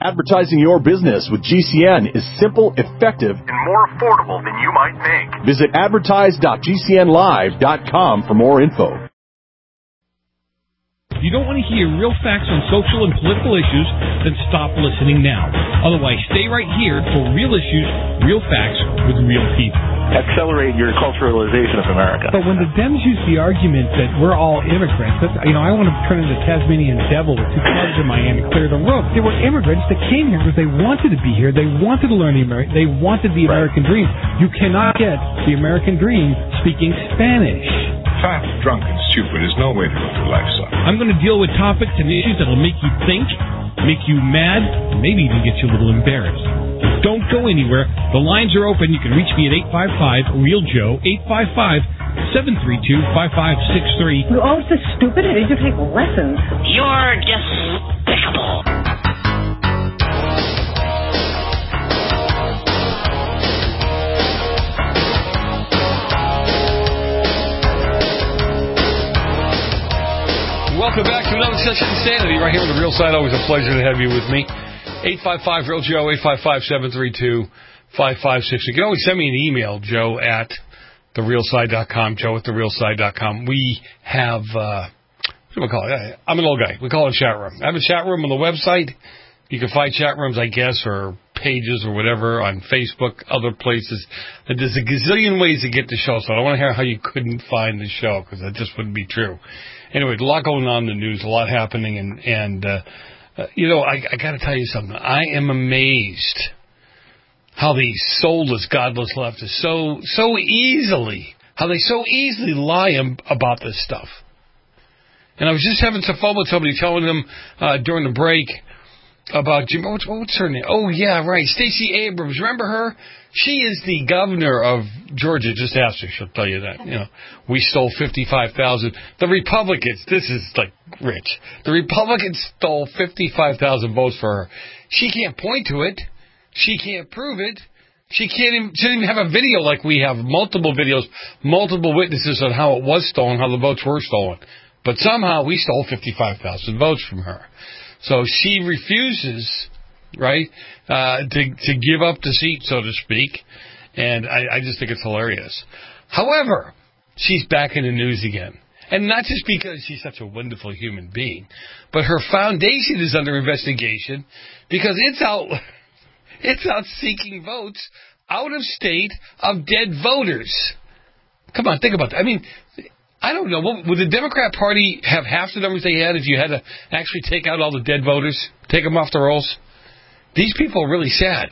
Advertising your business with GCN is simple, effective, and more affordable than you might think. Visit advertise.gcnlive.com for more info. If you don't want to hear real facts on social and political issues, then stop listening now. Otherwise, stay right here for real issues, real facts with real people. Accelerate your culturalization of America. But when the Dems use the argument that we're all immigrants, I want to turn into Tasmanian devil with two clubs in my hand and clear the road. There were immigrants that came here because they wanted to be here. They wanted to learn they wanted the American dream. You cannot get the American dream speaking Spanish. Fat, drunk, and stupid is no way to go through life, son. I'm going to deal with topics and issues that will make you think, make you mad, and maybe even get you a little embarrassed. Don't go anywhere. The lines are open. You can reach me at 855-REAL-JOE, 855-732-5563. You're always so stupid. I need to take lessons. You're despicable. Welcome back to another session of Insanity right here on The Real Side. Always a pleasure to have you with me. 855-REAL-JOE, 855-732-5563. You can always send me an email, Joe at therealside.com, Joe at therealside.com. We have, what do we call it? I'm an old guy. We call it a chat room. I have a chat room on the website. You can find chat rooms, I guess, or pages or whatever on Facebook, other places. There's a gazillion ways to get the show, so I don't want to hear how you couldn't find the show, because that just wouldn't be true. Anyway, a lot going on in the news, a lot happening, and you know, I got to tell you something. I am amazed how the soulless, godless left is so easily lie about this stuff. And I was just having some fun with somebody telling them during the break about Jim. What's her name? Oh, yeah, right. Stacey Abrams. Remember her? She is the governor of Georgia. Just ask her. She'll tell you that. You know, we stole 55,000. The Republicans, this is like rich. The Republicans stole 55,000 votes for her. She can't point to it. She can't prove it. She didn't even have a video like we have. Multiple videos, multiple witnesses on how it was stolen, how the votes were stolen. But somehow we stole 55,000 votes from her. So she refuses, right, to give up the seat, so to speak, and I just think it's hilarious. However, she's back in the news again, and not just because she's such a wonderful human being, but her foundation is under investigation because it's out seeking votes out of state of dead voters. Come on, think about that. I mean, I don't know. Would the Democrat Party have half the numbers they had if you had to actually take out all the dead voters, take them off the rolls? These people are really sad.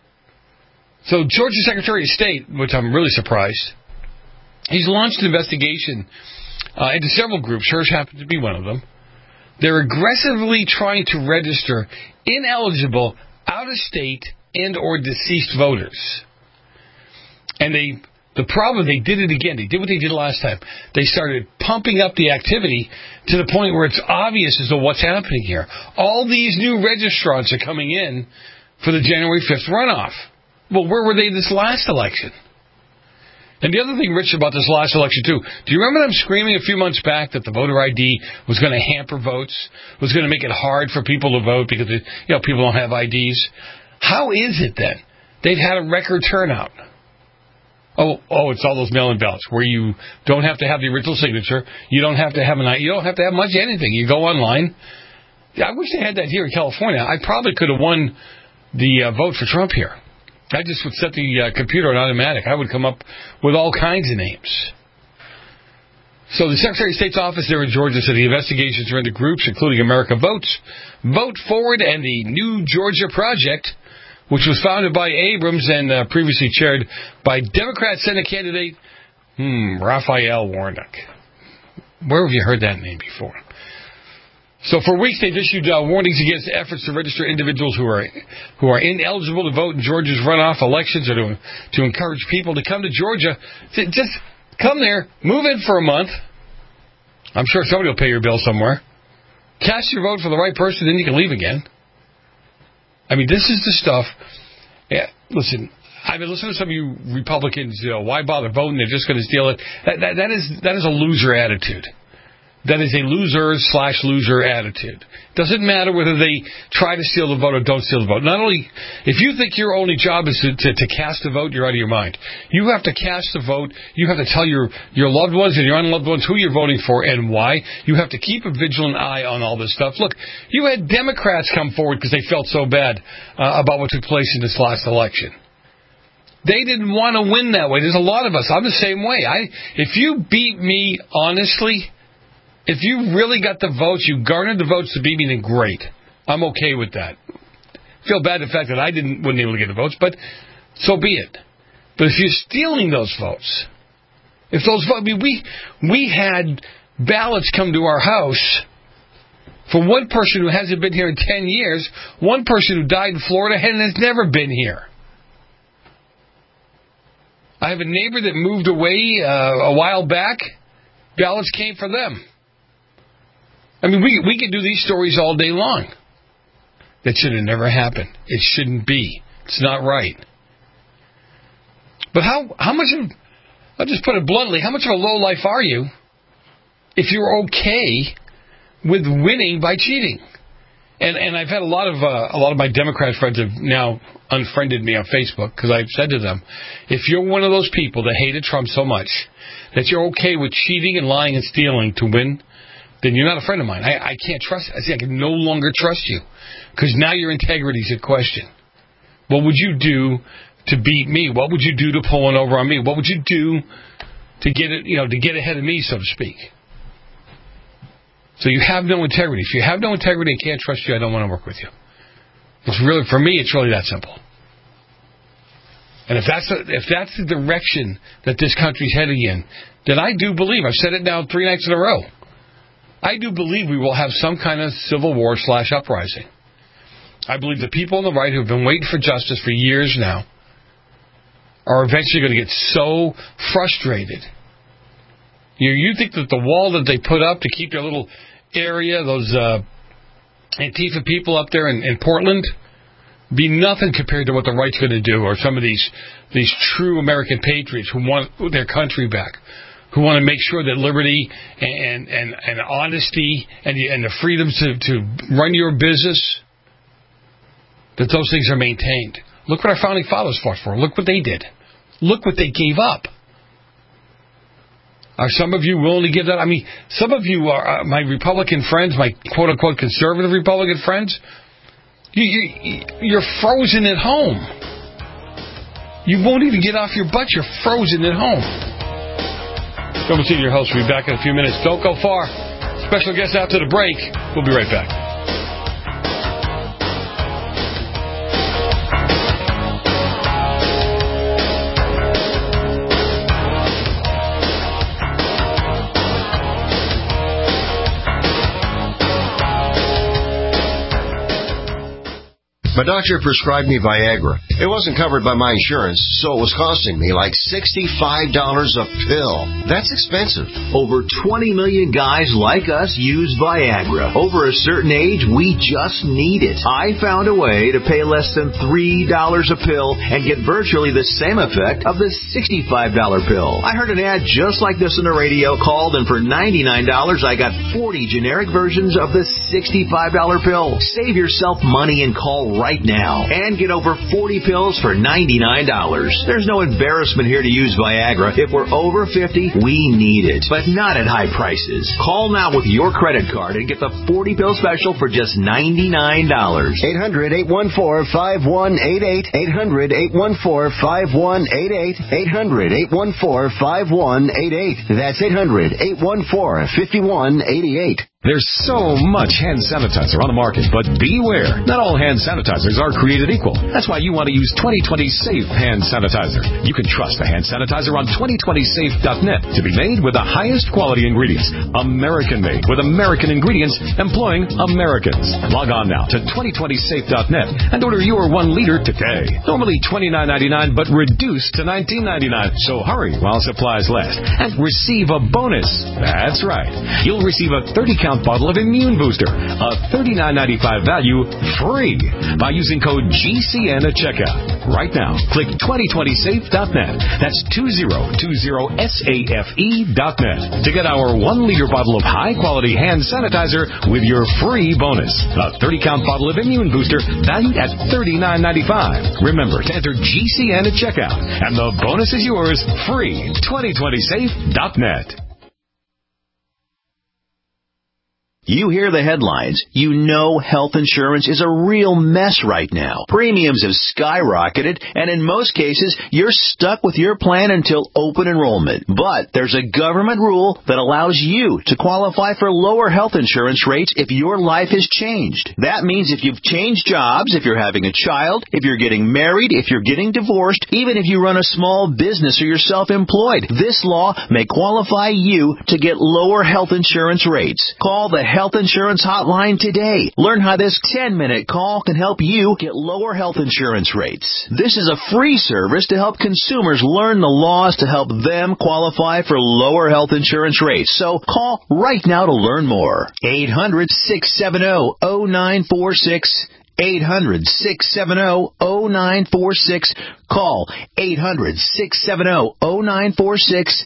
So Georgia's Secretary of State, which I'm really surprised, he's launched an investigation into several groups. Hers happens to be one of them. They're aggressively trying to register ineligible, out-of-state, and or deceased voters. And the problem, they did it again. They did what they did last time. They started pumping up the activity to the point where it's obvious as to what's happening here. All these new registrants are coming in for the January 5th runoff. Well, where were they this last election? And the other thing, Rich, about this last election, too, do you remember them screaming a few months back that the voter ID was going to hamper votes, was going to make it hard for people to vote because people don't have IDs? How is it then? They've had a record turnout. Oh, it's all those mail-in ballots where you don't have to have the original signature. You don't have to have you don't have to have much anything. You go online. I wish they had that here in California. I probably could have won the vote for Trump here. I just would set the computer on automatic. I would come up with all kinds of names. So the Secretary of State's office there in Georgia said the investigations are into groups including America Votes, Vote Forward, and the New Georgia Project, which was founded by Abrams and previously chaired by Democrat Senate candidate Raphael Warnock. Where have you heard that name before? So for weeks they've issued warnings against efforts to register individuals who are ineligible to vote in Georgia's runoff elections, or to encourage people to come to Georgia. Just come there, move in for a month. I'm sure somebody will pay your bill somewhere. Cast your vote for the right person, then you can leave again. I mean, this is the stuff. Yeah, listen, I've been listening to some of you Republicans, why bother voting? They're just going to steal it. That is a loser attitude. that is a loser/loser attitude. Doesn't matter whether they try to steal the vote or don't steal the vote. Not only, if you think your only job is to cast a vote, you're out of your mind. You have to cast the vote. You have to tell your loved ones and your unloved ones who you're voting for and why. You have to keep a vigilant eye on all this stuff. Look, you had Democrats come forward because they felt so bad about what took place in this last election. They didn't want to win that way. There's a lot of us. I'm the same way. If you beat me honestly, if you really got the votes, you garnered the votes to beat me, then great. I'm okay with that. Feel bad the fact that I wasn't able to get the votes, but so be it. But if you're stealing those votes, we had ballots come to our house for one person who hasn't been here in 10 years, one person who died in Florida and has never been here. I have a neighbor that moved away a while back. Ballots came for them. I mean, we could do these stories all day long. That should have never happened. It shouldn't be. It's not right. But how much of, I'll just put it bluntly, how much of a lowlife are you if you're okay with winning by cheating? And I've had a lot of my Democrat friends have now unfriended me on Facebook because I've said to them, if you're one of those people that hated Trump so much that you're okay with cheating and lying and stealing to win, then you're not a friend of mine. I can't trust you. I say I can no longer trust you because now your integrity is at question. What would you do to beat me? What would you do to pull one over on me? What would you do to get it, to get ahead of me, so to speak? So you have no integrity. If you have no integrity and can't trust you, I don't want to work with you. It's really, for me, it's really that simple. And if that's the direction that this country's heading in, then I do believe, I've said it now 3 nights in a row, I do believe we will have some kind of civil war / uprising. I believe the people on the right who have been waiting for justice for years now are eventually going to get so frustrated. You think that the wall that they put up to keep their little area, those Antifa people up there in Portland, be nothing compared to what the right's going to do, or some of these true American patriots who want their country back, who want to make sure that liberty and honesty and the freedoms to run your business, that those things are maintained. Look what our founding fathers fought for. Look what they did. Look what they gave up. Are some of you willing to give that? I mean, some of you are my Republican friends, my quote-unquote conservative Republican friends. You're frozen at home. You won't even get off your butt. You're frozen at home. Come and see your host. We'll be back in a few minutes. Don't go far. Special guest after the break. We'll be right back. My doctor prescribed me Viagra. It wasn't covered by my insurance, so it was costing me like $65 a pill. That's expensive. Over 20 million guys like us use Viagra. Over a certain age, we just need it. I found a way to pay less than $3 a pill and get virtually the same effect of the $65 pill. I heard an ad just like this on the radio, called, and for $99, I got 40 generic versions of the $65 pill. Save yourself money and call right now and get over 40 pills for $99. There's no embarrassment here to use Viagra. If we're over 50, we need it, but not at high prices. Call now with your credit card and get the 40 pill special for just $99. 800-814-5188. 800-814-5188. 800-814-5188. That's 800-814-5188. There's so much hand sanitizer on the market, but beware. Not all hand sanitizers are created equal. That's why you want to use 2020 Safe Hand Sanitizer. You can trust the hand sanitizer on 2020safe.net to be made with the highest quality ingredients. American-made with American ingredients employing Americans. Log on now to 2020safe.net and order your 1 liter today. Normally $29.99, but reduced to $19.99. So hurry while supplies last and receive a bonus. That's right. You'll receive a 30-count 30-count bottle of Immune Booster, a $39.95 value, free by using code GCN at checkout. Right now, click 2020safe.net. That's 2020safe.net to get our 1-liter bottle of high-quality hand sanitizer with your free bonus. A 30-count bottle of Immune Booster valued at $39.95. Remember to enter GCN at checkout, and the bonus is yours free. 2020safe.net. You hear the headlines. You know health insurance is a real mess right now. Premiums have skyrocketed, and in most cases, you're stuck with your plan until open enrollment. But there's a government rule that allows you to qualify for lower health insurance rates if your life has changed. That means if you've changed jobs, if you're having a child, if you're getting married, if you're getting divorced, even if you run a small business or you're self-employed, this law may qualify you to get lower health insurance rates. Call the Health Insurance Hotline today. Learn how this 10-minute call can help you get lower health insurance rates. This is a free service to help consumers learn the laws to help them qualify for lower health insurance rates. So call right now to learn more. 800-670-0946. 800-670-0946. Call 800-670-0946.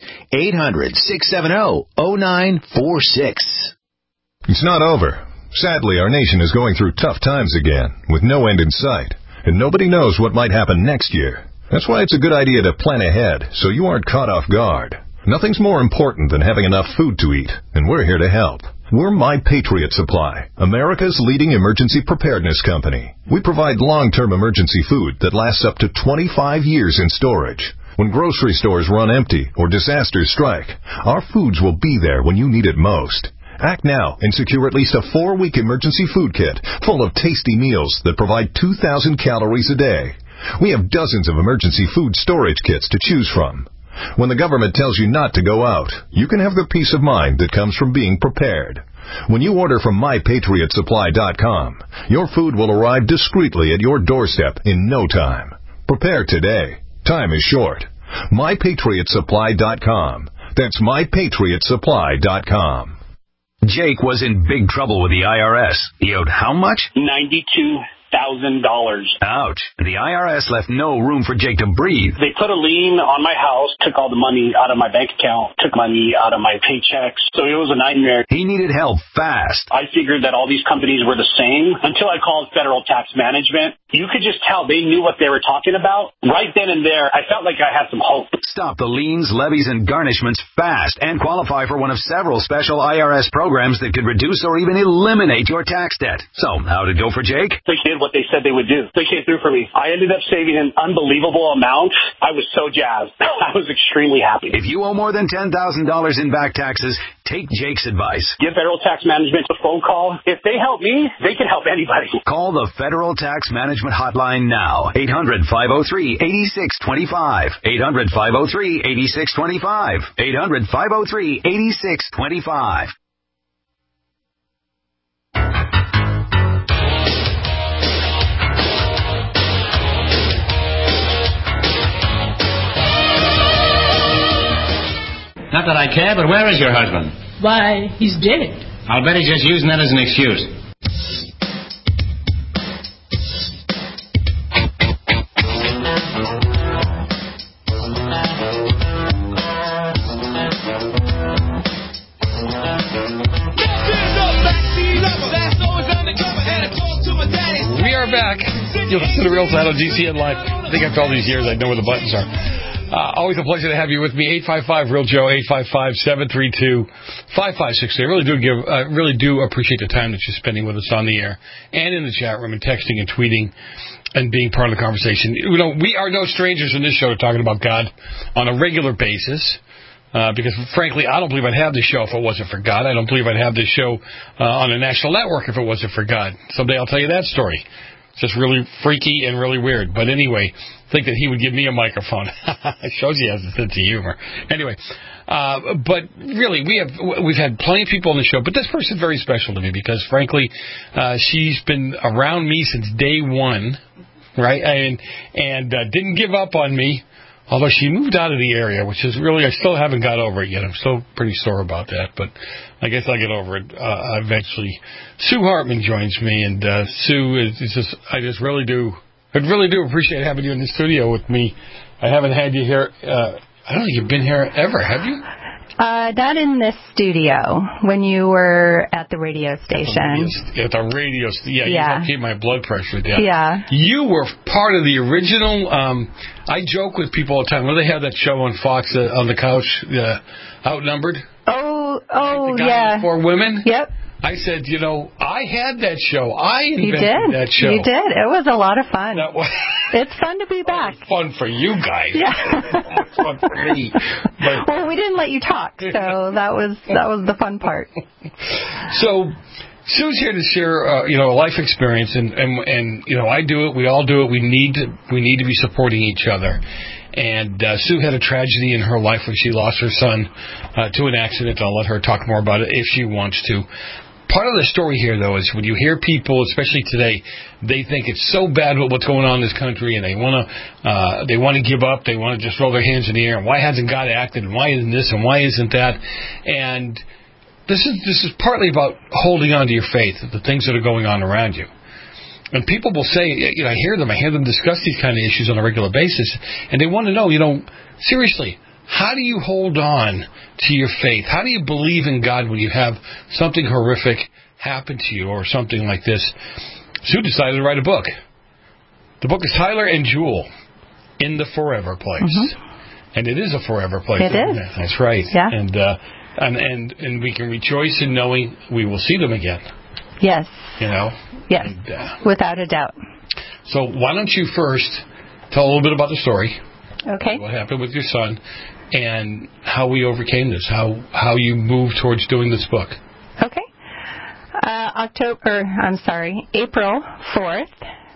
800-670-0946. It's not over. Sadly, our nation is going through tough times again, with no end in sight, and nobody knows what might happen next year. That's why it's a good idea to plan ahead, so you aren't caught off guard. Nothing's more important than having enough food to eat, and we're here to help. We're My Patriot Supply, America's leading emergency preparedness company. We provide long-term emergency food that lasts up to 25 years in storage. When grocery stores run empty or disasters strike, our foods will be there when you need it most. Act now and secure at least a 4-week emergency food kit full of tasty meals that provide 2,000 calories a day. We have dozens of emergency food storage kits to choose from. When the government tells you not to go out, you can have the peace of mind that comes from being prepared. When you order from MyPatriotSupply.com, your food will arrive discreetly at your doorstep in no time. Prepare today. Time is short. MyPatriotSupply.com. That's MyPatriotSupply.com. Jake was in big trouble with the IRS. He owed how much? $92,000. Ouch. The IRS left no room for Jake to breathe. They put a lien on my house, took all the money out of my bank account, took money out of my paychecks. So it was a nightmare. He needed help fast. I figured that all these companies were the same until I called Federal Tax Management. You could just tell they knew what they were talking about. Right then and there, I felt like I had some hope. Stop the liens, levies, and garnishments fast and qualify for one of several special IRS programs that could reduce or even eliminate your tax debt. So, how'd it go for Jake? They did what they said they would do. They came through for me. I ended up saving an unbelievable amount. I was so jazzed. I was extremely happy. If you owe more than $10,000 in back taxes, take Jake's advice. Give Federal Tax Management a phone call. If they help me, they can help anybody. Call the Federal Tax Management Hotline now. 800-503-8625. 800-503-8625. 800-503-8625. Not that I care, but where is your husband? Why, he's dead. I'll bet he's just using that as an excuse. We are back. You listen to Real Side on GCN Live. I think after all these years, I know where the buttons are. Always a pleasure to have you with me. 855-REAL-JOE, 855-732-5563. I really do appreciate the time that you're spending with us on the air and in the chat room and texting and tweeting and being part of the conversation. You know, we are no strangers in this show to talking about God on a regular basis. Because, frankly, I don't believe I'd have this show if it wasn't for God. I don't believe I'd have this show on a national network if it wasn't for God. Someday I'll tell you that story. It's just really freaky and really weird. But anyway, think that he would give me a microphone. It shows he has a sense of humor. Anyway, but really, we've had plenty of people on the show, but this person's very special to me because, frankly, she's been around me since day one, right? And didn't give up on me Although she moved out of the area, which is really, I still haven't got over it yet. I'm still pretty sore about that, but I guess I'll get over it eventually. Sue Hartman joins me, and Sue is just, I really do appreciate having you in the studio with me. I haven't had you here, I don't think you've been here ever, have you? Not in this studio, when you were at the radio station. At the radio station. You helped keep my blood pressure down. Yeah. You were part of the original, I joke with people all the time. When they have that show on Fox on the couch, Outnumbered? Oh, the guy yeah. With 4 women? Yep. I said, I had that show. I invented that show. You did. It was a lot of fun. It's fun to be back. It was fun for you guys. Yeah. It was fun for me. But, well, we didn't let you talk, so that was the fun part. So Sue's here to share, a life experience, and I do it. We all do it. We need to be supporting each other. And Sue had a tragedy in her life when she lost her son to an accident. I'll let her talk more about it if she wants to. Part of the story here, though, is when you hear people, especially today, they think it's so bad with what's going on in this country, and they want to give up. They want to just throw their hands in the air. And why hasn't God acted? And why isn't this? And why isn't that? And this is partly about holding on to your faith, the things that are going on around you. And people will say, I hear them discuss these kind of issues on a regular basis, and they want to know, seriously, how do you hold on to your faith? How do you believe in God when you have something horrific happen to you or something like this? Sue decided to write a book. The book is Tyler and Jewel, In the Forever Place. Mm-hmm. And it is a forever place. It is. That's right. Yeah. And we can rejoice in knowing we will see them again. Yes. Yes. And, without a doubt. So why don't you first tell a little bit about the story. Okay. What happened with your son and how we overcame this, how you moved towards doing this book. Okay. April 4th,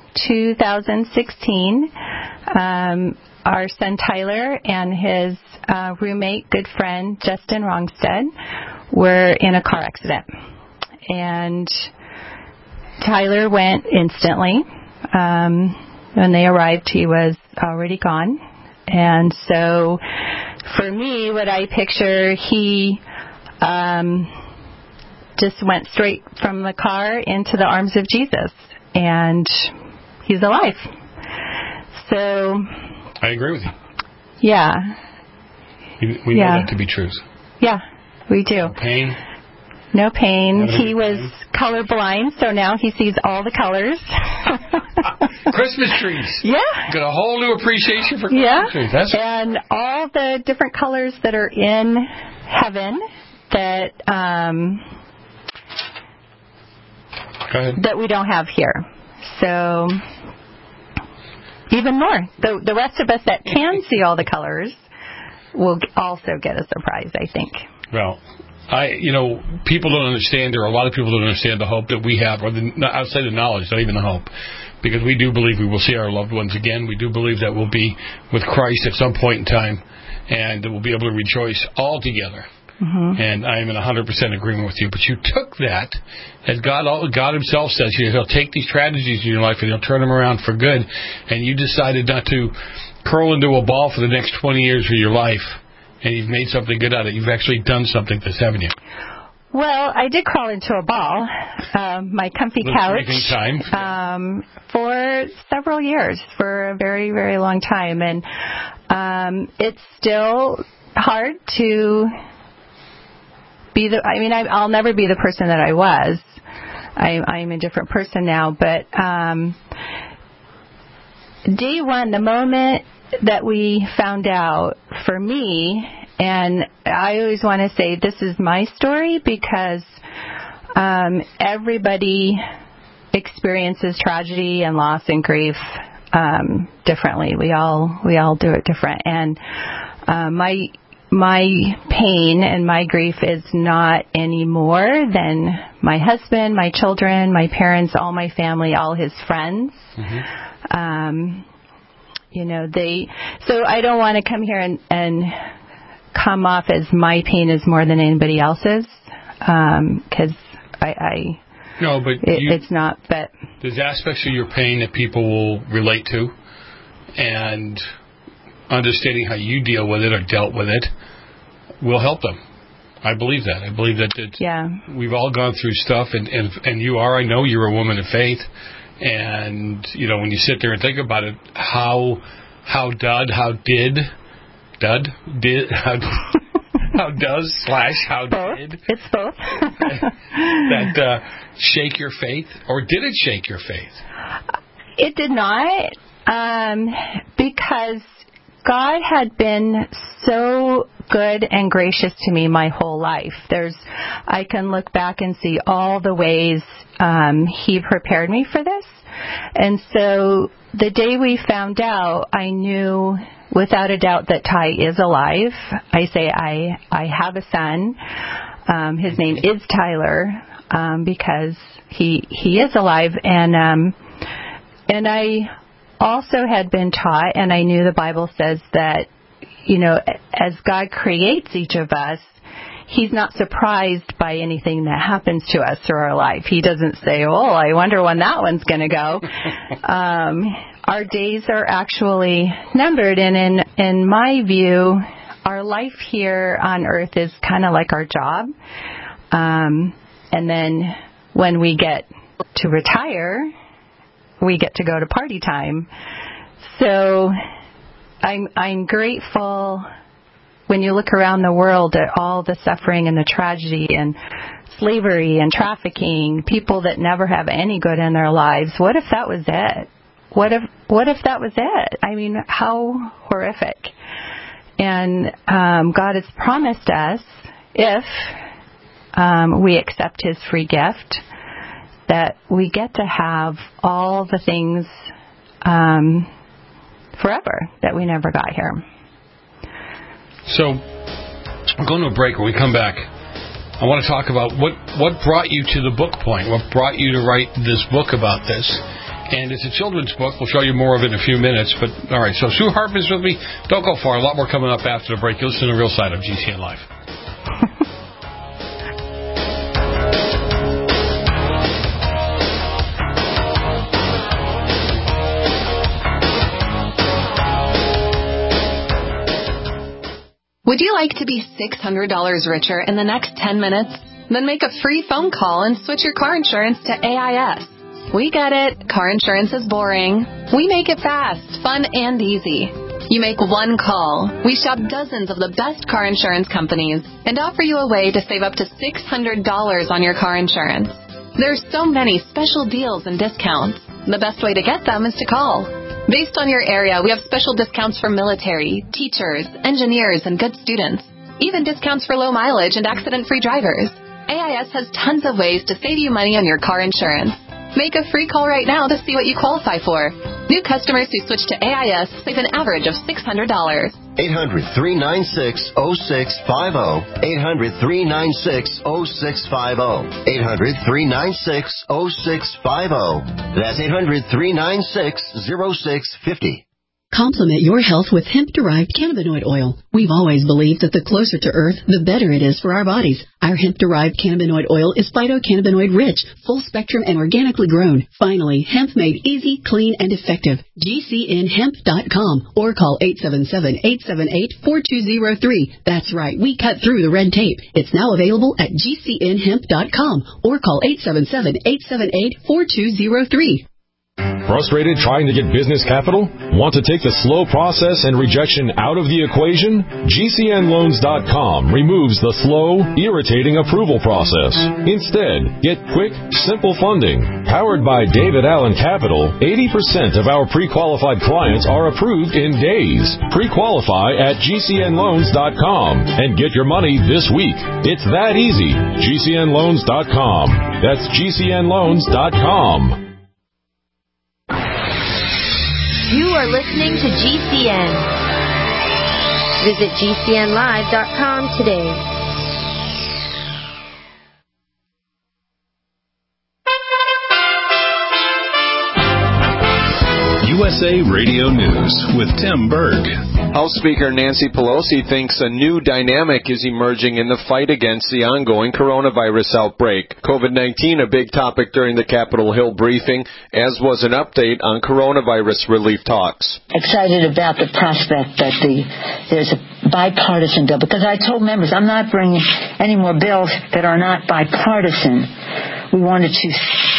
2016, our son Tyler and his roommate, good friend, Justin Rongstead, were in a car accident. And Tyler went instantly. When they arrived, he was already gone. And so for me, what I picture, he just went straight from the car into the arms of Jesus. And he's alive. So I agree with you. Yeah. We know that to be true. Yeah, we do. No pain. No pain. He was colorblind, so now he sees all the colors. Christmas trees. Yeah. Got a whole new appreciation for Christmas trees. And all the different colors that are in heaven that that we don't have here. So even more. The rest of us that can see all the colors will also get a surprise, I think. Well, people don't understand, or a lot of people don't understand the hope that we have, or outside the knowledge, not even the hope, because we do believe we will see our loved ones again. We do believe that we'll be with Christ at some point in time, and that we'll be able to rejoice all together. Mm-hmm. And I am in 100% agreement with you. But you took that, as God Himself says, He'll take these tragedies in your life and He'll turn them around for good. And you decided not to curl into a ball for the next 20 years of your life. And you've made something good out of it. You've actually done something this, haven't you? Well, I did crawl into a ball, my comfy couch, for several years, for a very, very long time. And it's still hard to be I'll never be the person that I was. I'm a different person now. But day one, the moment that we found out, for me, and I always want to say this is my story because everybody experiences tragedy and loss and grief differently. We all do it different. And my pain and my grief is not any more than my husband, my children, my parents, all my family, all his friends. Mm-hmm. So I don't want to come here and come off as my pain is more than anybody else's, because it's not. But there's aspects of your pain that people will relate to, and understanding how you deal with it or dealt with it will help them. I believe that. I believe that we've all gone through stuff, and I know you're a woman of faith, and when you sit there and think about it, how did it's both that shake your faith, or did it shake your faith? It did not, because God had been so good and gracious to me my whole life. I can look back and see all the ways He prepared me for this. And so the day we found out, I knew without a doubt that Ty is alive. I say I have a son. His name is Tyler, because he is alive. And I also had been taught, and I knew the Bible says that, as God creates each of us, He's not surprised by anything that happens to us through our life. He doesn't say, I wonder when that one's going to go. Our days are actually numbered, and in my view, our life here on earth is kind of like our job. And then when we get to retire, we get to go to party time. So I'm grateful when you look around the world at all the suffering and the tragedy and slavery and trafficking, people that never have any good in their lives. What if that was it? What if that was it? I mean, how horrific. And God has promised us, if we accept His free gift, that we get to have all the things forever that we never got here. So, we're going to a break. When we come back, I want to talk about what brought you to the book point, what brought you to write this book about this. And it's a children's book. We'll show you more of it in a few minutes. But, all right, so Sue Harp is with me. Don't go far. A lot more coming up after the break. You'll listen to the Real Side of GCN Live. Would you like to be $600 richer in the next 10 minutes? Then make a free phone call and switch your car insurance to AIS. We get it. Car insurance is boring. We make it fast, fun, and easy. You make one call. We shop dozens of the best car insurance companies and offer you a way to save up to $600 on your car insurance. There's so many special deals and discounts. The best way to get them is to call. Based on your area, we have special discounts for military, teachers, engineers, and good students. Even discounts for low mileage and accident-free drivers. AIS has tons of ways to save you money on your car insurance. Make a free call right now to see what you qualify for. New customers who switch to AIS save an average of $600. 800-396-0650. 800-396-0650. 800-396-0650. That's 800-396-0650. Complement your health with hemp-derived cannabinoid oil. We've always believed that the closer to Earth, the better it is for our bodies. Our hemp-derived cannabinoid oil is phytocannabinoid-rich, full-spectrum, and organically grown. Finally, hemp made easy, clean, and effective. GCNhemp.com or call 877-878-4203. That's right, we cut through the red tape. It's now available at GCNhemp.com or call 877-878-4203. Frustrated trying to get business capital? Want to take the slow process and rejection out of the equation? GCNloans.com removes the slow, irritating approval process. Instead, get quick, simple funding. Powered by David Allen Capital, 80% of our pre-qualified clients are approved in days. Pre-qualify at GCNloans.com and get your money this week. It's that easy. GCNloans.com. That's GCNloans.com. You are listening to GCN. Visit GCNlive.com today. You USA Radio News with Tim Berg. House Speaker Nancy Pelosi thinks a new dynamic is emerging in the fight against the ongoing coronavirus outbreak. COVID-19 a big topic during the Capitol Hill briefing, as was an update on coronavirus relief talks. Excited about the prospect that there's a bipartisan bill, because I told members I'm not bringing any more bills that are not bipartisan. We wanted to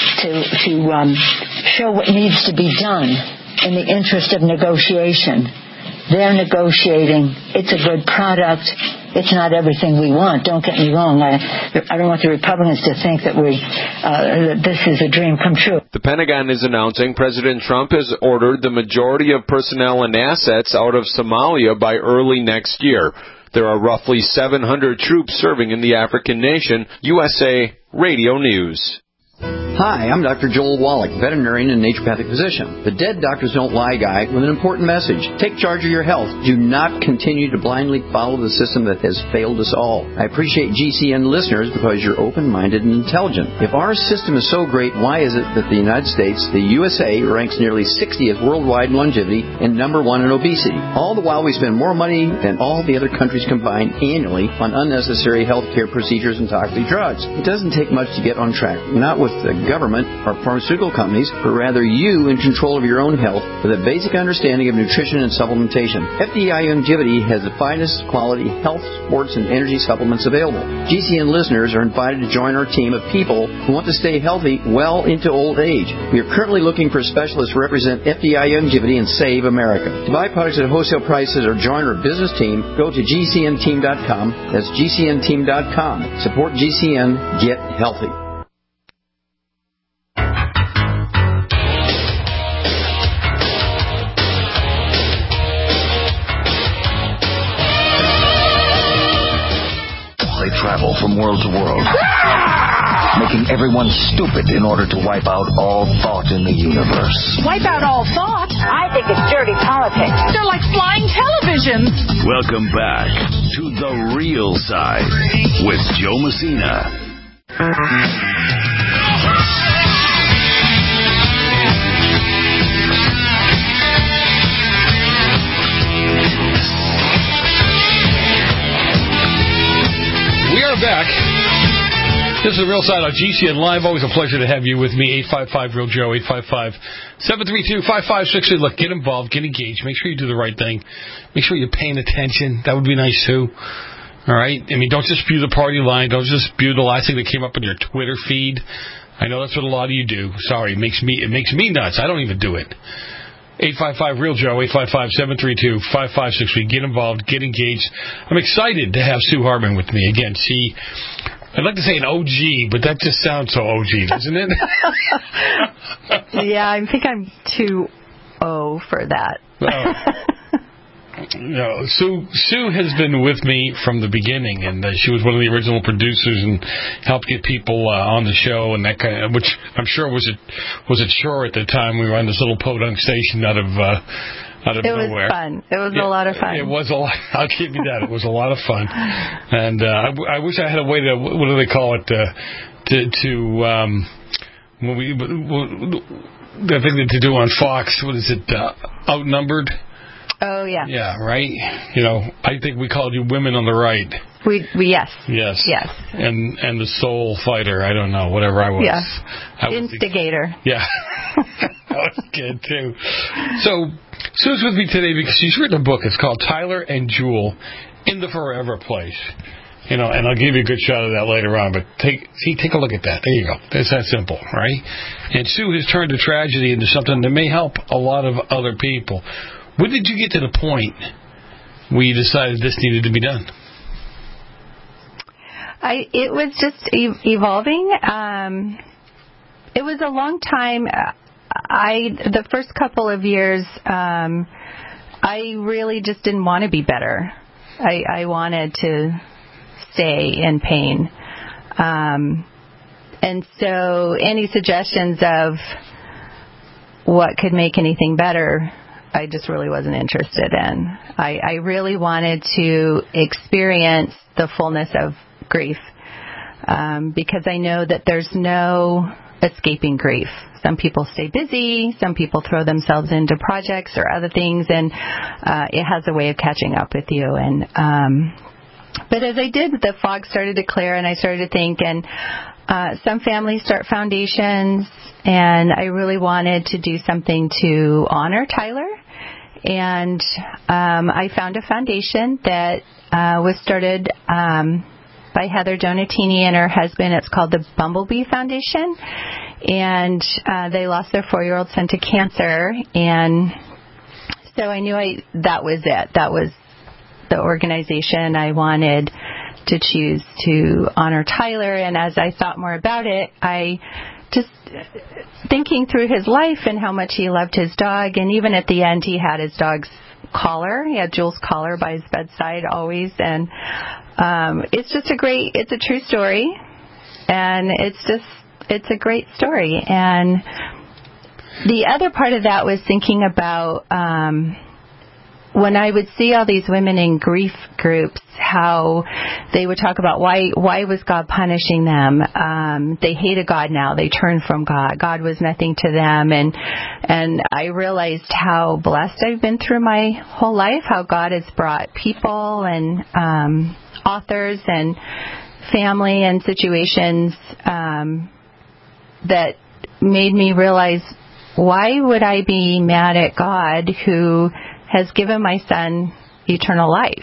show what needs to be done in the interest of negotiation. They're negotiating. It's a good product. It's not everything we want. Don't get me wrong. I don't want the Republicans to think that this is a dream come true. The Pentagon is announcing President Trump has ordered the majority of personnel and assets out of Somalia by early next year. There are roughly 700 troops serving in the African nation. USA Radio News. Hi, I'm Dr. Joel Wallach, veterinarian and naturopathic physician. The Dead Doctors Don't Lie guy with an important message. Take charge of your health. Do not continue to blindly follow the system that has failed us all. I appreciate GCN listeners because you're open-minded and intelligent. If our system is so great, why is it that the United States, the USA, ranks nearly 60th worldwide in longevity and number 1 in obesity? All the while we spend more money than all the other countries combined annually on unnecessary healthcare procedures and toxic drugs. It doesn't take much to get on track. Not with the government or pharmaceutical companies, but rather you in control of your own health with a basic understanding of nutrition and supplementation. FDI Longevity has the finest quality health, sports, and energy supplements available. GCN listeners are invited to join our team of people who want to stay healthy well into old age. We are currently looking for specialists to represent FDI Longevity and Save America. To buy products at wholesale prices or join our business team, go to GCNteam.com. That's GCNteam.com. Support GCN. Get healthy. Travel from world to world, making everyone stupid in order to wipe out all thought in the universe. Wipe out all thought? I think it's dirty politics. They're like flying televisions. Welcome back to The Real Side with Joe Messina. We are back. This is The Real Side on GCN Live. Always a pleasure to have you with me. 855-REAL-JOE, 855-732-5563. Look, get involved, get engaged. Make sure you do the right thing. Make sure you're paying attention. That would be nice, too. All right? I mean, don't just spew the party line. Don't just spew the last thing that came up on your Twitter feed. I know that's what a lot of you do. Sorry, it makes me nuts. I don't even do it. 855-REAL-JOE, 855-732-5563. Get involved, get engaged. I'm excited to have Sue Hartman with me again. I'd like to say an OG, but that just sounds so OG, doesn't it? Yeah, I think I'm too O for that. No, Sue has been with me from the beginning, and she was one of the original producers and helped get people on the show, and that kind of, which I'm sure was it sure at the time we were on this little podunk station out of nowhere. It was fun. It was a lot of fun. It was a lot. I'll give you that. It was a lot of fun, and I wish I had a way to, what do they call it, the thing to do on Fox. What is it? Outnumbered. Oh, yeah. Yeah, right? You know, I think we called you Women on the Right. Yes. Yes. Yes. And the soul fighter, I don't know, whatever I was. Yeah. Instigator. Yeah. That was good, too. So, Sue's with me today because she's written a book. It's called Tyler and Jewel in the Forever Place. You know, and I'll give you a good shot of that later on, but take a look at that. There you go. It's that simple, right? And Sue has turned a tragedy into something that may help a lot of other people. When did you get to the point where you decided this needed to be done? It was just evolving. It was a long time. The first couple of years, I really just didn't want to be better. I wanted to stay in pain. And so any suggestions of what could make anything better, I just really wasn't interested in. I really wanted to experience the fullness of grief because I know that there's no escaping grief. Some people stay busy. Some people throw themselves into projects or other things, and it has a way of catching up with you. And but as I did, the fog started to clear, and I started to think. And some families start foundations, and I really wanted to do something to honor Tyler. And I found a foundation that was started by Heather Donatini and her husband. It's called the Bumblebee Foundation. And they lost their 4-year-old son to cancer. And so I knew that was it. That was the organization I wanted to choose to honor Tyler. And as I thought more about it, I just thinking through his life and how much he loved his dog. And even at the end, he had his dog's collar. He had Jules' collar by his bedside always. And it's just it's a true story. And it's a great story. And the other part of that was thinking about when I would see all these women in grief groups, how they would talk about why was God punishing them? They hated God now. They turned from God. God was nothing to them. And I realized how blessed I've been through my whole life, how God has brought people and authors and family and situations that made me realize, why would I be mad at God who has given my son eternal life?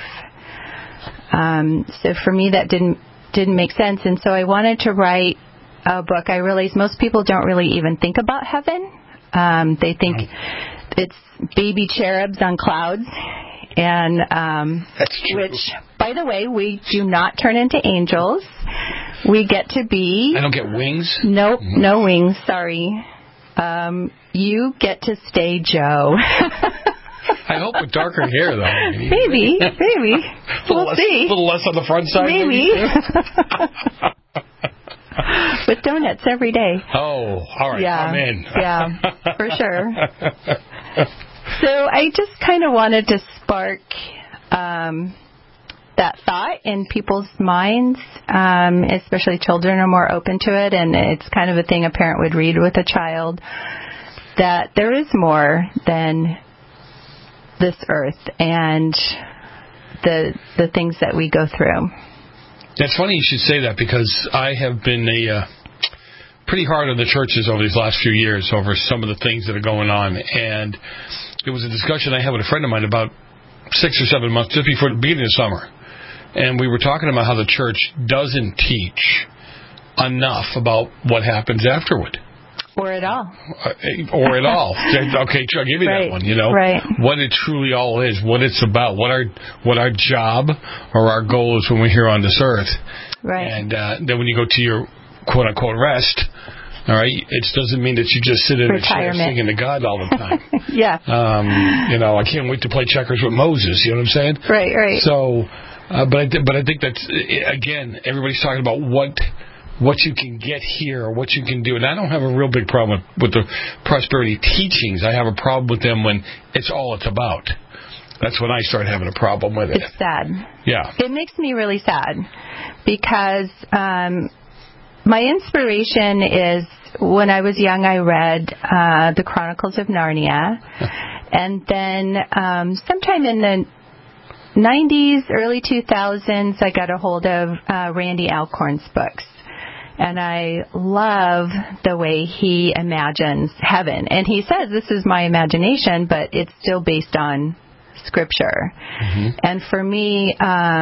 So for me, that didn't make sense. And so I wanted to write a book. I realized most people don't really even think about heaven. They think it's baby cherubs on clouds. And that's true. Which, by the way, we do not turn into angels. We get to be... I don't get wings? Nope, no wings, sorry. You get to stay Joe. I hope with darker hair, though. Maybe. We'll see. A little less on the front side, maybe. With donuts every day. Oh, all right. Yeah, I'm in. Yeah, for sure. So I just kind of wanted to spark that thought in people's minds, especially children are more open to it, and it's kind of a thing a parent would read with a child, that there is more than this earth and the things that we go through. It's funny you should say that, because I have been pretty hard on the churches over these last few years over some of the things that are going on. And it was a discussion I had with a friend of mine about 6 or 7 months, just before the beginning of summer. And we were talking about how the church doesn't teach enough about what happens afterward. Or at all. Okay, I'll give you that one, Right. What it truly all is, what it's about, what our job or our goal is when we're here on this earth. Right. And then when you go to your quote-unquote rest, all right, it doesn't mean that you just sit in a chair singing to God all the time. Yeah. I can't wait to play checkers with Moses, you know what I'm saying? Right. So, but I think that's, again, everybody's talking about what you can get here or what you can do. And I don't have a real big problem with the prosperity teachings. I have a problem with them when it's all it's about. That's when I start having a problem with it. It's sad. Yeah. It makes me really sad, because my inspiration is, when I was young, I read the Chronicles of Narnia. And then sometime in the 90s, early 2000s, I got a hold of Randy Alcorn's books. And I love the way he imagines heaven. And he says, this is my imagination, but it's still based on Scripture. Mm-hmm. And for me,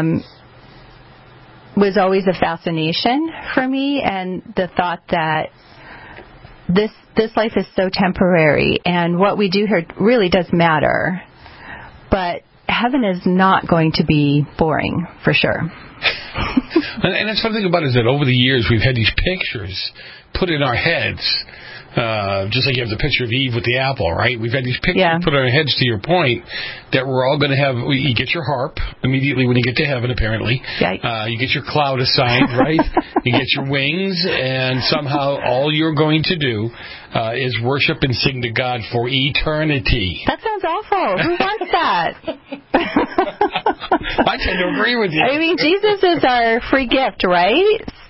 was always a fascination for me, and the thought that this life is so temporary, and what we do here really does matter. But heaven is not going to be boring, for sure. And that's one thing about it, is that over the years we've had these pictures put in our heads, just like you have the picture of Eve with the apple, right? We've had these pictures put on our heads, to your point, that we're all going to have. You get your harp immediately when you get to heaven, apparently. You get your cloud assigned, right? You get your wings, and somehow all you're going to do is worship and sing to God for eternity. That sounds awful. Who wants that? I tend to agree with you. I mean, Jesus is our free gift, right?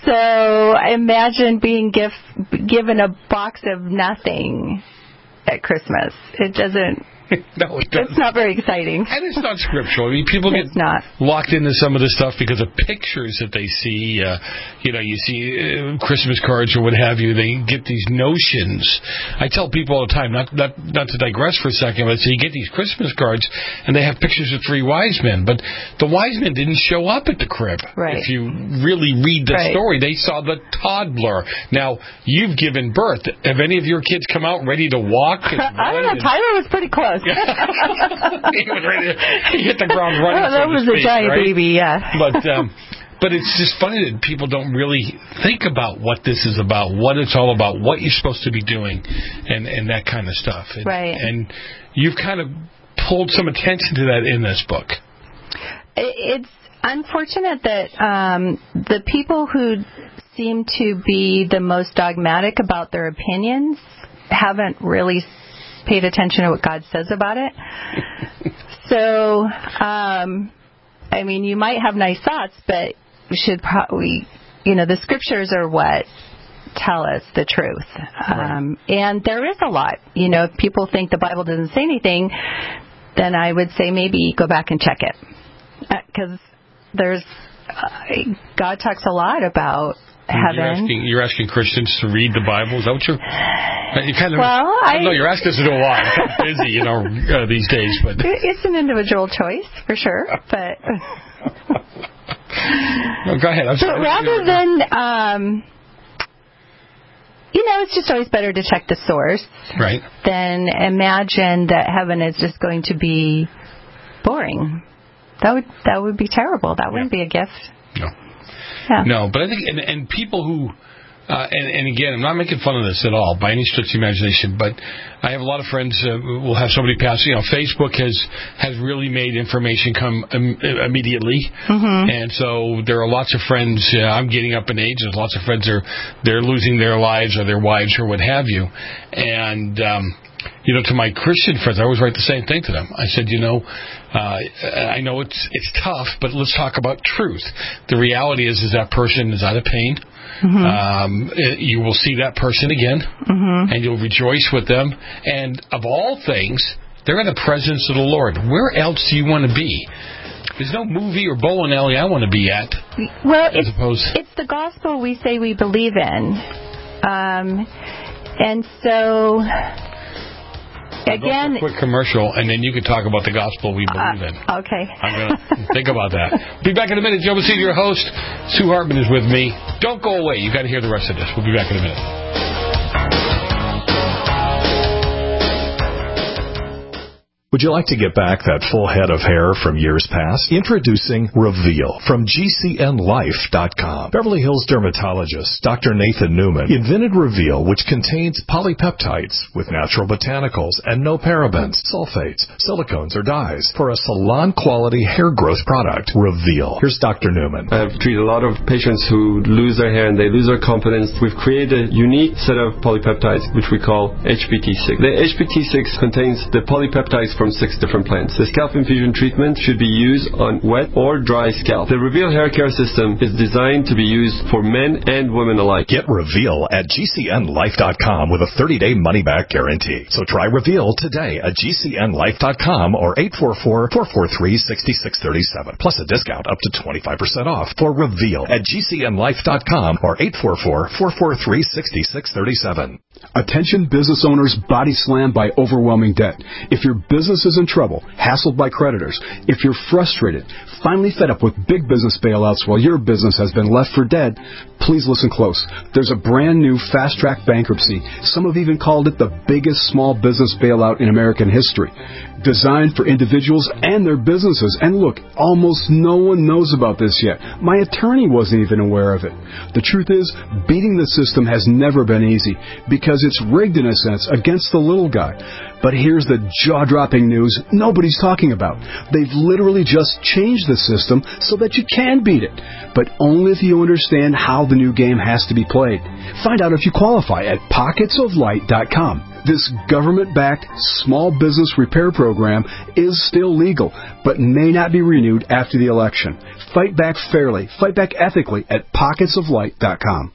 So imagine being given a box of nothing at Christmas. It doesn't. No, it doesn't. It's not very exciting. And it's not scriptural. I mean, people get locked into some of this stuff because of pictures that they see. You see Christmas cards or what have you. They get these notions. I tell people all the time, not to digress for a second, but so you get these Christmas cards and they have pictures of 3 wise men, but the wise men didn't show up at the crib. Right. If you really read the story, they saw the toddler. Now, you've given birth. Have any of your kids come out ready to walk? I don't know. Tyler was pretty close. He was ready to hit the ground running. That was a giant baby, yeah. But it's just funny that people don't really think about what this is about, what it's all about, what you're supposed to be doing, and that kind of stuff. Right. And you've kind of pulled some attention to that in this book. It's unfortunate that the people who seem to be the most dogmatic about their opinions haven't really paid attention to what God says about it. So, I mean, you might have nice thoughts, but you should probably, the scriptures are what tell us the truth. And there is a lot. If people think the Bible doesn't say anything, then I would say maybe go back and check it. Because God talks a lot about heaven. You're asking Christians to read the Bible? Is that what you're kind of? Well, no, you're asking us to do a lot. I'm kind of busy, these days. But it's an individual choice for sure. But go ahead. I'm sorry. But rather than, it's just always better to check the source, right? Than imagine that heaven is just going to be boring. That would be terrible. That wouldn't be a gift. No. Yeah. No, but I think, and people who, and again, I'm not making fun of this at all by any stretch of the imagination, but I have a lot of friends who will have somebody pass. Facebook has really made information come immediately, and so there are lots of friends. I'm getting up in age. There's lots of friends they're losing their lives or their wives or what have you, and. To my Christian friends, I always write the same thing to them. I said, I know it's tough, but let's talk about truth. The reality is that person is out of pain. You will see that person again, and you'll rejoice with them. And of all things, they're in the presence of the Lord. Where else do you want to be? There's no movie or bowling alley I want to be at. Well, it's the gospel we say we believe in. And so... Again, a quick commercial, and then you can talk about the gospel we believe in. Okay. I'm going to think about that. Be back in a minute. Joe Messina, your host. Sue Hartman is with me. Don't go away. You've got to hear the rest of this. We'll be back in a minute. Would you like to get back that full head of hair from years past? Introducing Reveal from GCNLife.com. Beverly Hills dermatologist Dr. Nathan Newman invented Reveal, which contains polypeptides with natural botanicals and no parabens, sulfates, silicones, or dyes for a salon-quality hair growth product. Reveal. Here's Dr. Newman. I've treated a lot of patients who lose their hair and they lose their confidence. We've created a unique set of polypeptides, which we call HPT6. The HPT6 contains the polypeptides from 6 different plants. The scalp infusion treatment should be used on wet or dry scalp. The Reveal hair care system is designed to be used for men and women alike. Get Reveal at GCNLife.com with a 30-day money-back guarantee. So try Reveal today at GCNLife.com or 844-443-6637. Plus a discount up to 25% off for Reveal at GCNLife.com or 844-443-6637. Attention business owners body slammed by overwhelming debt. If your business is in trouble, hassled by creditors, if you're frustrated, finally fed up with big business bailouts while your business has been left for dead, please listen close. There's a brand new fast-track bankruptcy. Some have even called it the biggest small business bailout in American history. Designed for individuals and their businesses. And look, almost no one knows about this yet. My attorney wasn't even aware of it. The truth is, beating the system has never been easy because it's rigged in a sense against the little guy. But here's the jaw-dropping news nobody's talking about. They've literally just changed the system so that you can beat it, but only if you understand how the new game has to be played. Find out if you qualify at pocketsoflight.com. This government-backed small business repair program is still legal, but may not be renewed after the election. Fight back fairly, fight back ethically at pocketsoflight.com.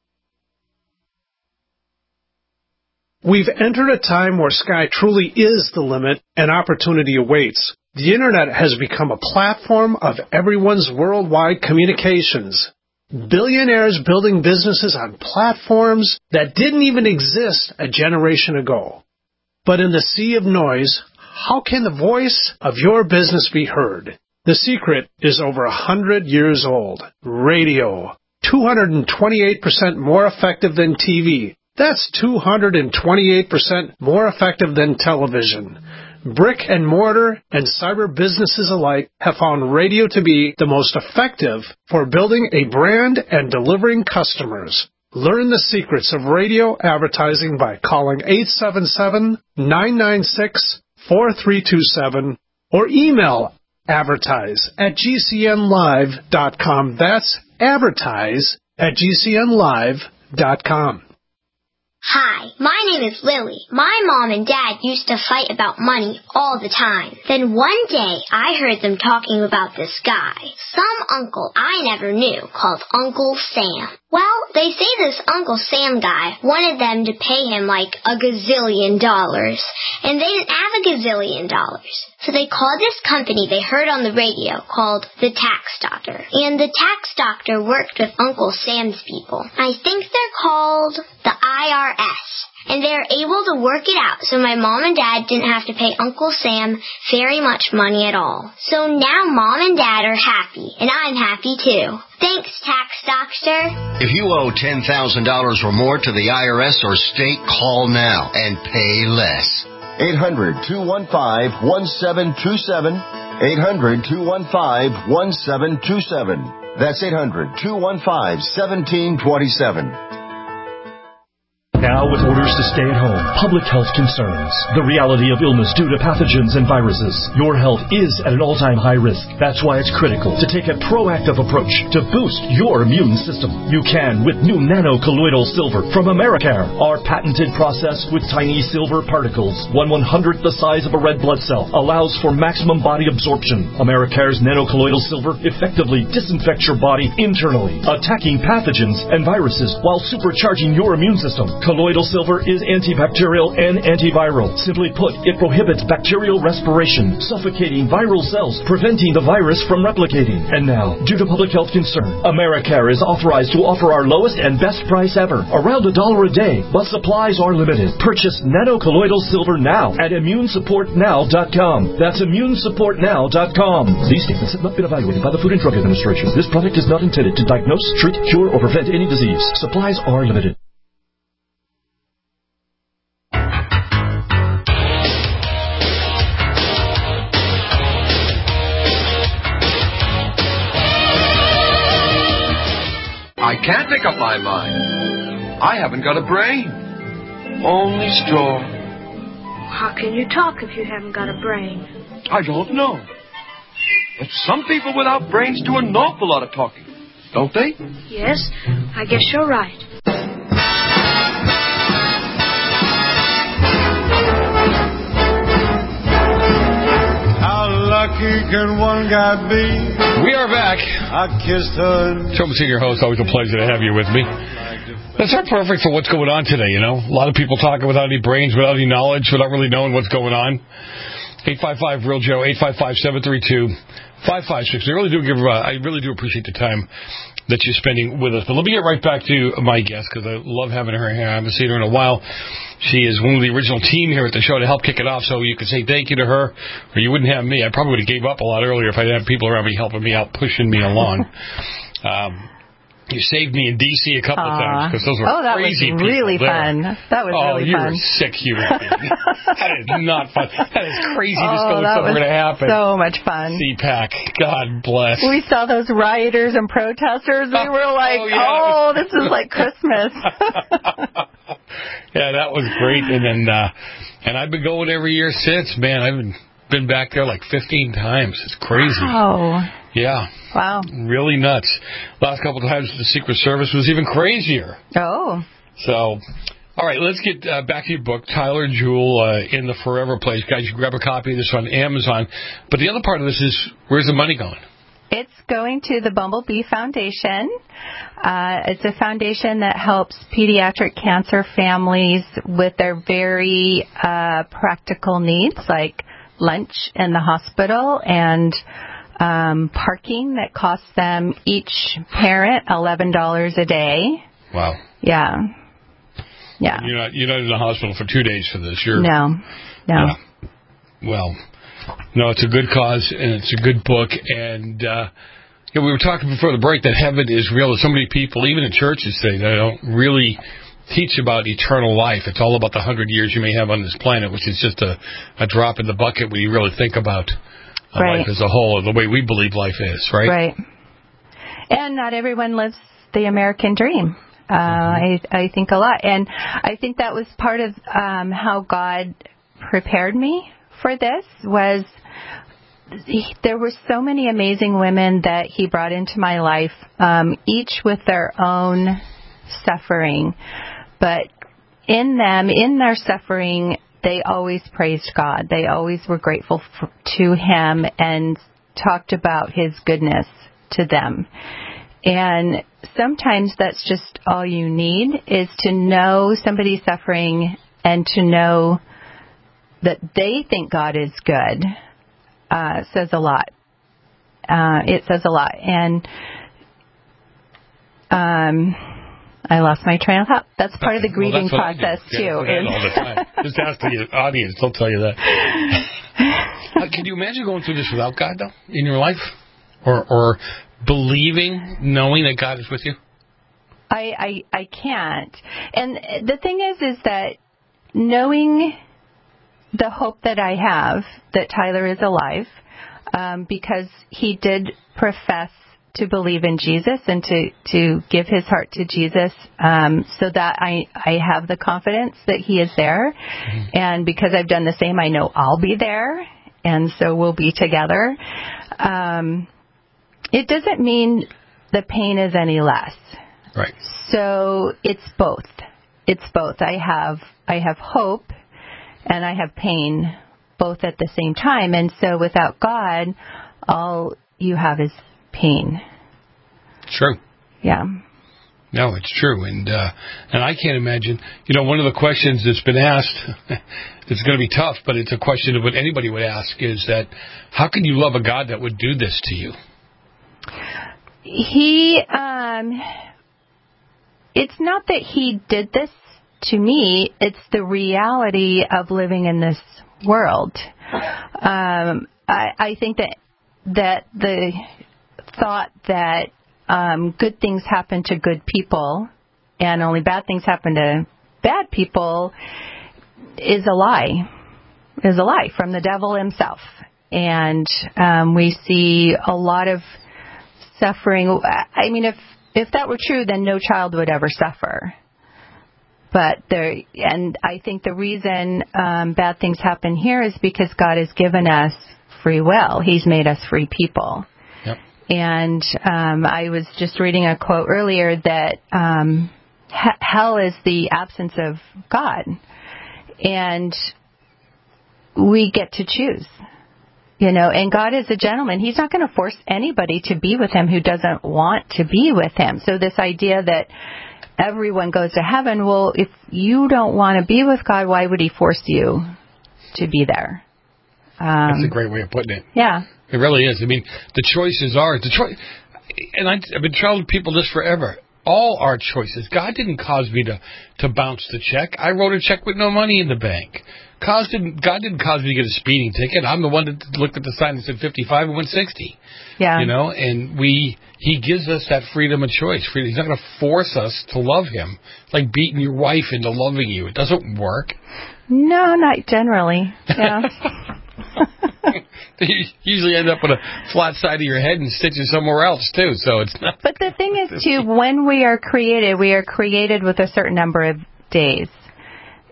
We've entered a time where sky truly is the limit and opportunity awaits. The Internet has become a platform of everyone's worldwide communications. Billionaires building businesses on platforms that didn't even exist a generation ago. But in the sea of noise, how can the voice of your business be heard? The secret is over 100 years old. Radio. 228% more effective than TV. That's 228% more effective than television. Brick and mortar and cyber businesses alike have found radio to be the most effective for building a brand and delivering customers. Learn the secrets of radio advertising by calling 877-996-4327 or email advertise@gcnlive.com. That's advertise@gcnlive.com. Hi, my name is Lily. My mom and dad used to fight about money all the time. Then one day, I heard them talking about this guy, some uncle I never knew, called Uncle Sam. Well, they say this Uncle Sam guy wanted them to pay him like $1 gazillion, and they didn't have $1 gazillion. So they called this company they heard on the radio called the Tax Doctor. And the Tax Doctor worked with Uncle Sam's people. I think they're called the IRS. And they're able to work it out so my mom and dad didn't have to pay Uncle Sam very much money at all. So now mom and dad are happy, and I'm happy too. Thanks, Tax Doctor. If you owe $10,000 or more to the IRS or state, call now and pay less. 800-215-1727. 800-215-1727. That's 800-215-1727. Now, with orders to stay at home, public health concerns, the reality of illness due to pathogens and viruses, your health is at an all-time high risk. That's why it's critical to take a proactive approach to boost your immune system. You can with new nano-colloidal silver from Americare. Our patented process with tiny silver particles, 1/100th the size of a red blood cell, allows for maximum body absorption. Americare's nano-colloidal silver effectively disinfects your body internally, attacking pathogens and viruses while supercharging your immune system. Colloidal silver is antibacterial and antiviral. Simply put, it prohibits bacterial respiration, suffocating viral cells, preventing the virus from replicating. And now, due to public health concern, Americare is authorized to offer our lowest and best price ever, around $1 a day, but supplies are limited. Purchase nano-colloidal silver now at immunesupportnow.com. That's immunesupportnow.com. These statements have not been evaluated by the Food and Drug Administration. This product is not intended to diagnose, treat, cure, or prevent any disease. Supplies are limited. I can't make up my mind. I haven't got a brain. Only straw. How can you talk if you haven't got a brain? I don't know. But some people without brains do an awful lot of talking, don't they? Yes, I guess you're right. How lucky can one guy be? We are back. I kissed her. Trouble Senior host, always a pleasure to have you with me. That's not perfect for what's going on today, you know. A lot of people talking without any brains, without any knowledge, without really knowing what's going on. 855-REAL-JOE, 855-732-5566. I really do appreciate the time that you're spending with us. But let me get right back to my guest, because I love having her here. I haven't seen her in a while. She is one of the original team here at the show to help kick it off, so you could say thank you to her, or you wouldn't have me. I probably would have gave up a lot earlier if I didn't have people around me helping me out, pushing me along. You saved me in D.C. a couple of times, because those were crazy people. That was really fun. That was really fun. Oh, you're a sick human being. That is not fun. That is crazy to know something going to happen. So much fun. CPAC. God bless. We saw those rioters and protesters. We were like, this is like Christmas. Yeah, that was great. And then, and I've been going every year since. Man, I've been back there like 15 times. It's crazy. Wow. Yeah. Wow. Really nuts. Last couple of times the Secret Service was even crazier. Oh. So, all right, let's get back to your book, Tyler Jewell, In the Forever Place. Guys, you grab a copy of this on Amazon. But the other part of this is, where's the money going? It's going to the Bumblebee Foundation. It's a foundation that helps pediatric cancer families with their very practical needs, like lunch in the hospital and parking that costs them each parent $11 a day. Wow. Yeah. Yeah. You're not in the hospital for 2 days for this. No. Yeah. Well, no, it's a good cause and it's a good book. And we were talking before the break that heaven is real. There's so many people, even in churches, say they don't really teach about eternal life. It's all about the 100 years you may have on this planet, which is just a drop in the bucket when you really think about life as a whole, or the way we believe life is, right? Right. And not everyone lives the American dream. I think a lot. And I think that was part of how God prepared me for this, was there were so many amazing women that he brought into my life, each with their own suffering. But in their suffering, they always praised God. They always were grateful to him and talked about his goodness to them. And sometimes that's just all you need, is to know somebody's suffering and to know that they think God is good. Says a lot. It says a lot. And I lost my train of thought. That's part of the grieving process, too. All the time. Just ask the audience. They'll tell you that. Can you imagine going through this without God, though, in your life? Or believing, knowing that God is with you? I can't. And the thing is that knowing the hope that I have that Tyler is alive, because he did profess to believe in Jesus and to give his heart to Jesus, so that I have the confidence that he is there. Mm-hmm. And because I've done the same, I know I'll be there, and so we'll be together. It doesn't mean the pain is any less. Right. So it's both. It's both. I have hope and I have pain both at the same time. And so without God, all you have is pain. True. Yeah. No, it's true. And I can't imagine, one of the questions that's been asked, it's going to be tough, but it's a question of what anybody would ask, is that how can you love a God that would do this to you? It's not that he did this to me, it's the reality of living in this world. I think that the thought that good things happen to good people and only bad things happen to bad people is a lie. Is a lie from the devil himself. And we see a lot of suffering. I mean, if that were true, then no child would ever suffer. But and I think the reason bad things happen here is because God has given us free will. He's made us free people. Yep. And I was just reading a quote earlier that hell is the absence of God. And we get to choose. And God is a gentleman. He's not going to force anybody to be with him who doesn't want to be with him. So this idea that everyone goes to heaven, well, if you don't want to be with God, why would he force you to be there? That's a great way of putting it. Yeah. It really is. I mean, the choices are, and I've been telling people this forever. All our choices. God didn't cause me to bounce the check. I wrote a check with no money in the bank. God didn't cause me to get a speeding ticket. I'm the one that looked at the sign and said 55 and went 60. Yeah. And he gives us that freedom of choice. He's not going to force us to love him. It's like beating your wife into loving you. It doesn't work. No, not generally. Yeah. You usually end up with a flat side of your head and stitches somewhere else, too. So it's not. But the thing is, too, when we are created with a certain number of days.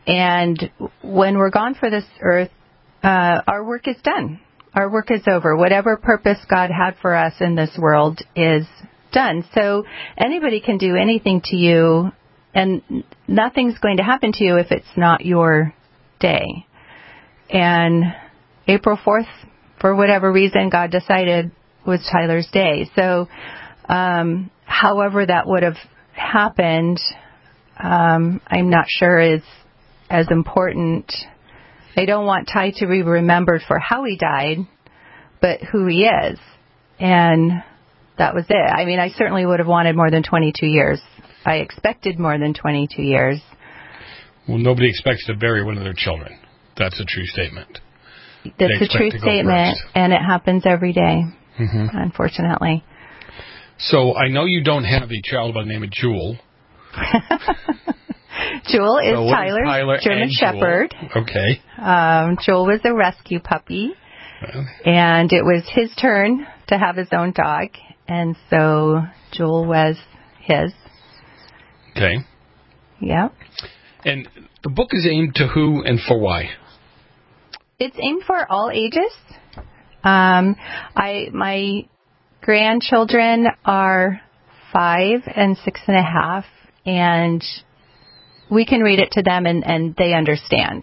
And when we're gone for this earth, our work is done. Our work is over. Whatever purpose God had for us in this world is done. So anybody can do anything to you, and nothing's going to happen to you if it's not your day. And April 4th, for whatever reason, God decided was Tyler's day. So however that would have happened, I'm not sure is as important. I don't want Ty to be remembered for how he died, but who he is. And that was it. I mean, I certainly would have wanted more than 22 years. I expected more than 22 years. Well, nobody expects to bury one of their children. That's a true statement. That's a true statement, and it happens every day, unfortunately. So I know you don't have a child by the name of Jewel. Jewel is Tyler's German Shepherd. Okay. Jewel was a rescue puppy, and it was his turn to have his own dog, and so Jewel was his. Okay. Yep. And the book is aimed to who and for why? It's aimed for all ages. My grandchildren are 5 and 6.5, and we can read it to them and they understand.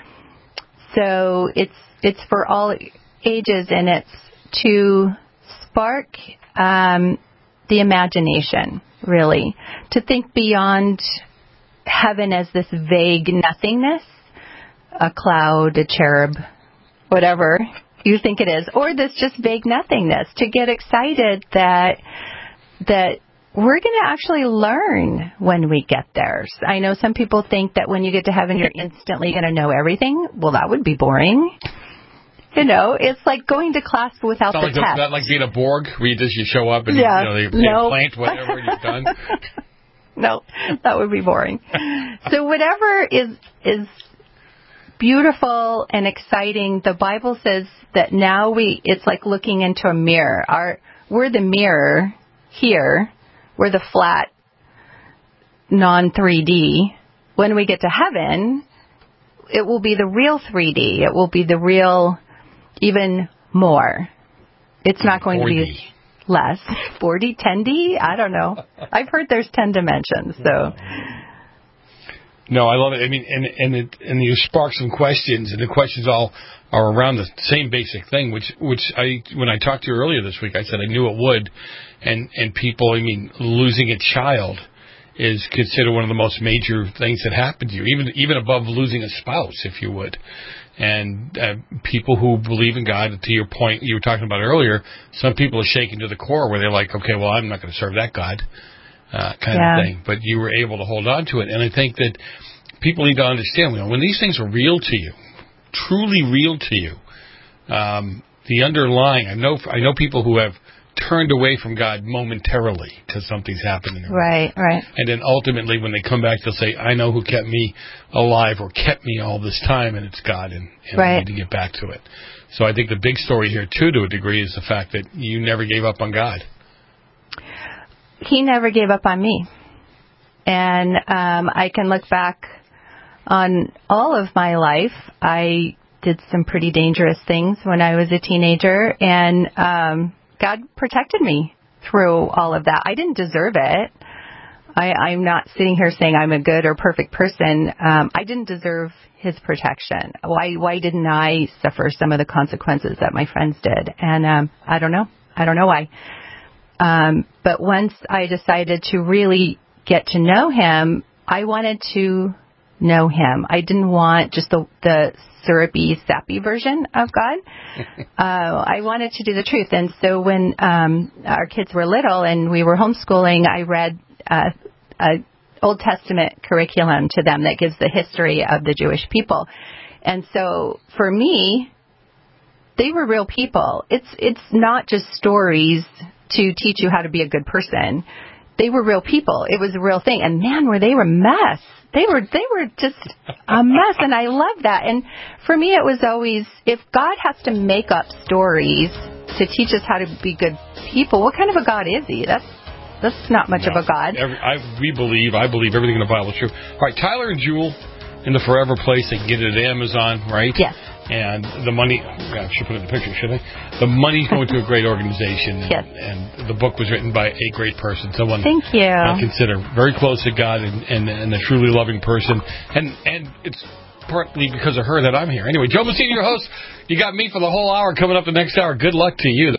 So it's for all ages, and it's to spark the imagination, really, to think beyond heaven as this vague nothingness, a cloud, a cherub, whatever you think it is, or this just vague nothingness, to get excited that we're going to actually learn when we get there. I know some people think that when you get to heaven, you're instantly going to know everything. Well, that would be boring. You know, it's like going to class without the test. Not like being a Borg, where you show up and they plant whatever and you're done. No, that would be boring. So whatever is beautiful and exciting, the Bible says that now it's like looking into a mirror. We're the mirror here. We're the flat, non-3D. When we get to heaven, it will be the real 3D. It will be the real, even more. It's not going 4D. To be less. 4D, 10D? I don't know. I've heard there's 10 dimensions, so... No, I love it. I mean, and you spark some questions, and the questions all are around the same basic thing, which when I talked to you earlier this week, I said I knew it would, and people, I mean, losing a child is considered one of the most major things that happen to you, even above losing a spouse, if you would. And people who believe in God, to your point you were talking about earlier, some people are shaken to the core where they're like, okay, well, I'm not going to serve that God. Kind of thing, but you were able to hold on to it, and I think that people need to understand, when these things are real to you, truly real to you, the underlying. I know people who have turned away from God momentarily because something's happened in their life. Right. And then ultimately, when they come back, they'll say, "I know who kept me alive or kept me all this time, and it's God, and I need to get back to it." So I think the big story here, too, to a degree, is the fact that you never gave up on God. He never gave up on me. And I can look back on all of my life. I did some pretty dangerous things when I was a teenager, and God protected me through all of that. I didn't deserve it. I'm not sitting here saying I'm a good or perfect person. I didn't deserve His protection. Why didn't I suffer some of the consequences that my friends did? And I don't know. I don't know why. But once I decided to really get to know Him, I wanted to know Him. I didn't want just the syrupy, sappy version of God. I wanted to do the truth. And so when our kids were little and we were homeschooling, I read an Old Testament curriculum to them that gives the history of the Jewish people. And so for me, they were real people. It's not just stories to teach you how to be a good person. They were real people. It was a real thing. And man, they were a mess. They were just a mess, and I love that. And for me, it was always, if God has to make up stories to teach us how to be good people, what kind of a God is He? That's not much of a God. I believe everything in the Bible is true. All right, Tyler and Jewel, in the Forever Place. They can get it at Amazon, right? Yes. And the money, I should put it in the picture, shouldn't I? The money's going to a great organization. And, yes. And the book was written by a great person, someone Thank you. I consider very close to God and a truly loving person. And it's partly because of her that I'm here. Anyway, Joe Messina, your host. You got me for the whole hour. Coming up the next hour. Good luck to you.